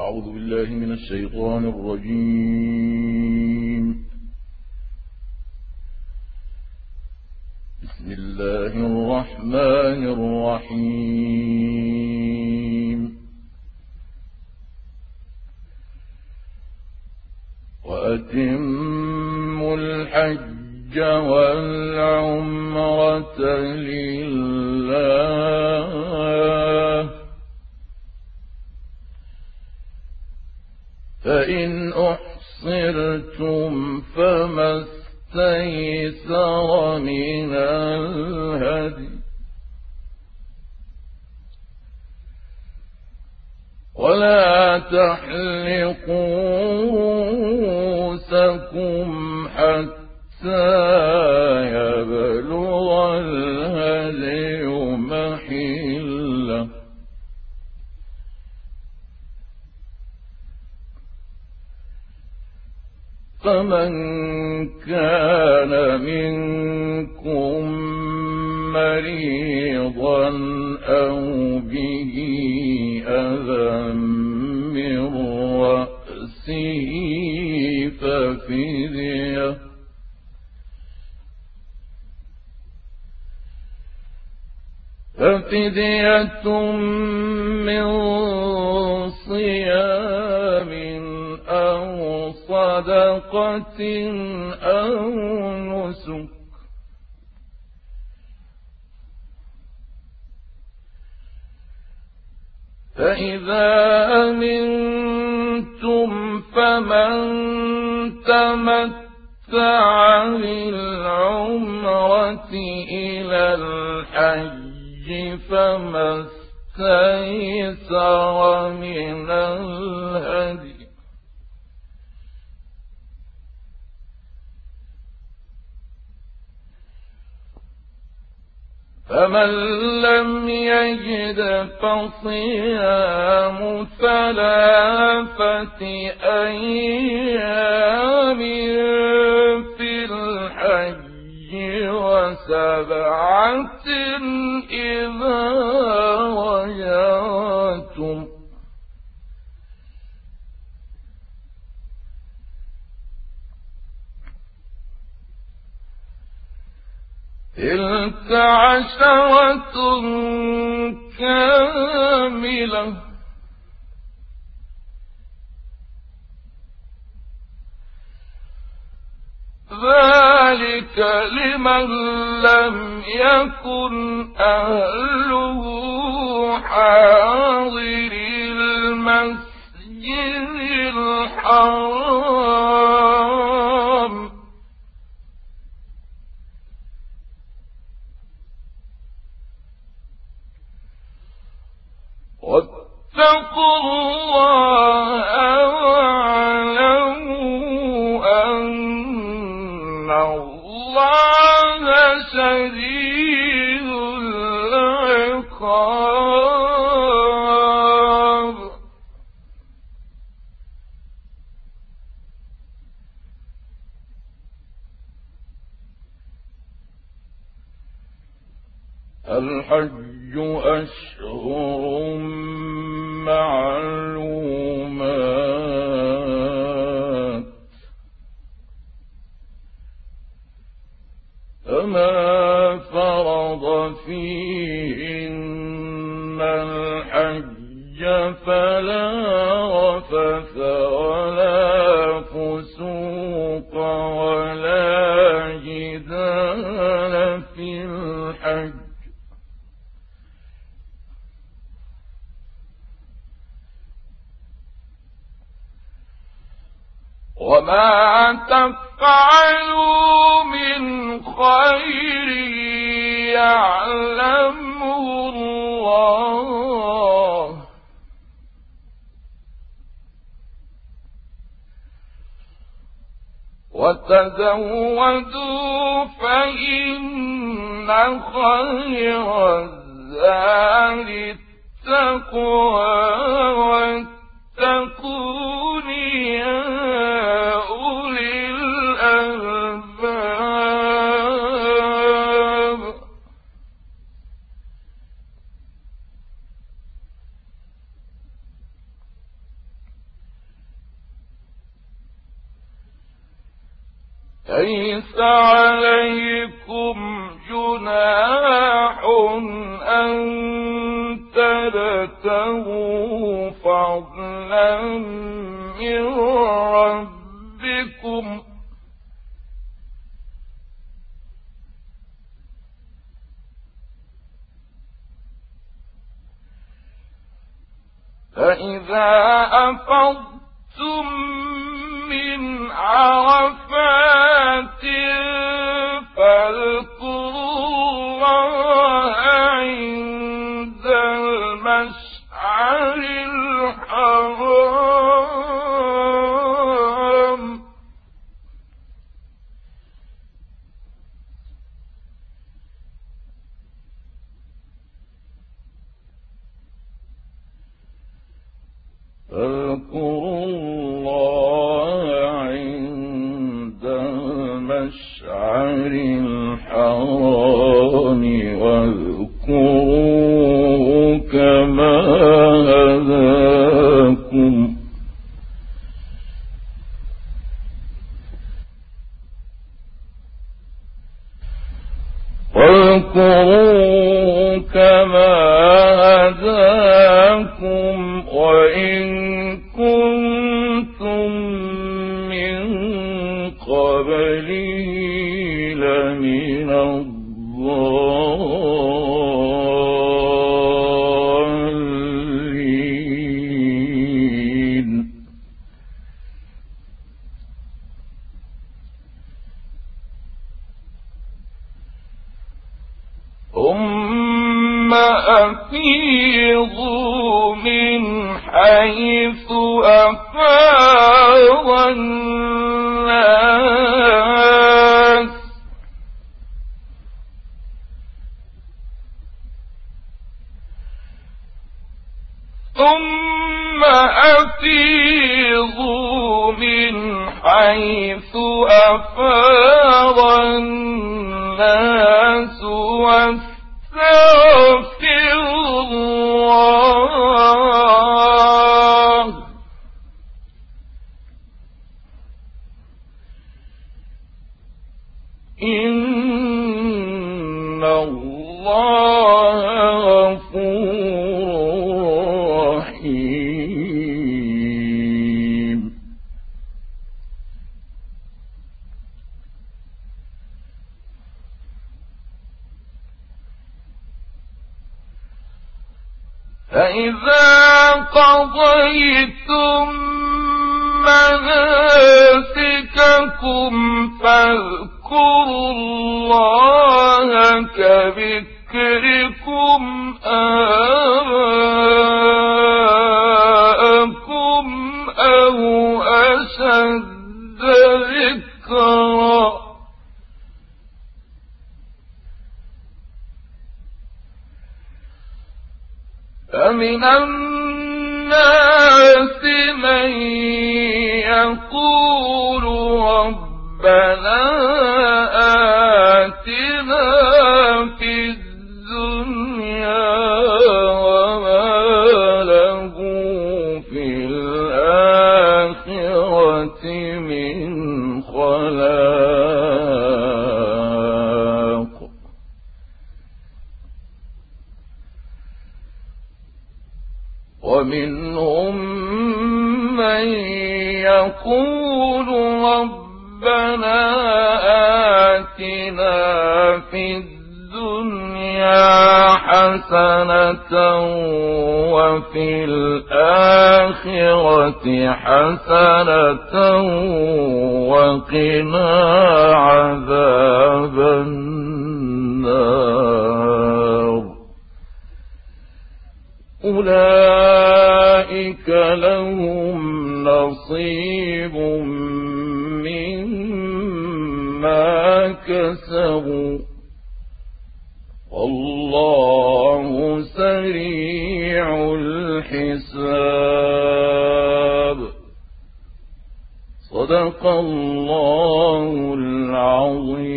أعوذ بالله من الشيطان الرجيم. بسم الله الرحمن الرحيم. وأتموا الحج والعمرة لله، فإن أحصرتم فما استيسر من الهدي، ولا تحلقوا رؤوسكم حتى يبلغ الهدي محله، فمن كان منكم مريضا أو به أذى من رأسه ففدية من صيام أو صدقة أو نسك، فإذا أمنتم فمن تمتع بالعمرة إلى الحج فما استيسر من الهدي، فمن لم يجد فصيام 3 أيام في الحج و7 إذا رجعتم، تلك 10 كاملة، ذلك لمن لم يكن أهله حاضر المسجد الحرام، واتقوا الله واعلموا أن الله شديد العقاب. الحج أشهر معلومات، فمن فرض فيهن الحج فلا رفث ولا فسوق ولا جدال في الحج، وما تفعلوا من خير يعلمه الله، وتزودوا فإن خير الزاد التقوى واتقون يا أولي الألباب. ليس عليكم جناح أن تبتغوا فضلا من ربكم فإذا أفضتم من عرفات فاذكروا الله عند المشعر الحرام فاذكروا الله عند المشعر الحرام واذكروه كما هداكم وإن كنتم من قبله لمن الضالين ثم أفيضوا من حيث أفاض الناس واستغفروا الله إن الله غفور رحيم فإذا قضيتم مناسككم فاذكروا الله كذكركم آباءكم أو أشد ذكرا فمن الناس من يقول ربنا آتنا في الدنيا وما له في الآخرة من خلاق ومنهم من يقول ربنا آتنا في الدنيا حسنة وفي الآخرة حسنة وقنا عذاب النار أولئك لهم نصيب مما كسبوا والله سريع الحساب صدق الله العظيم.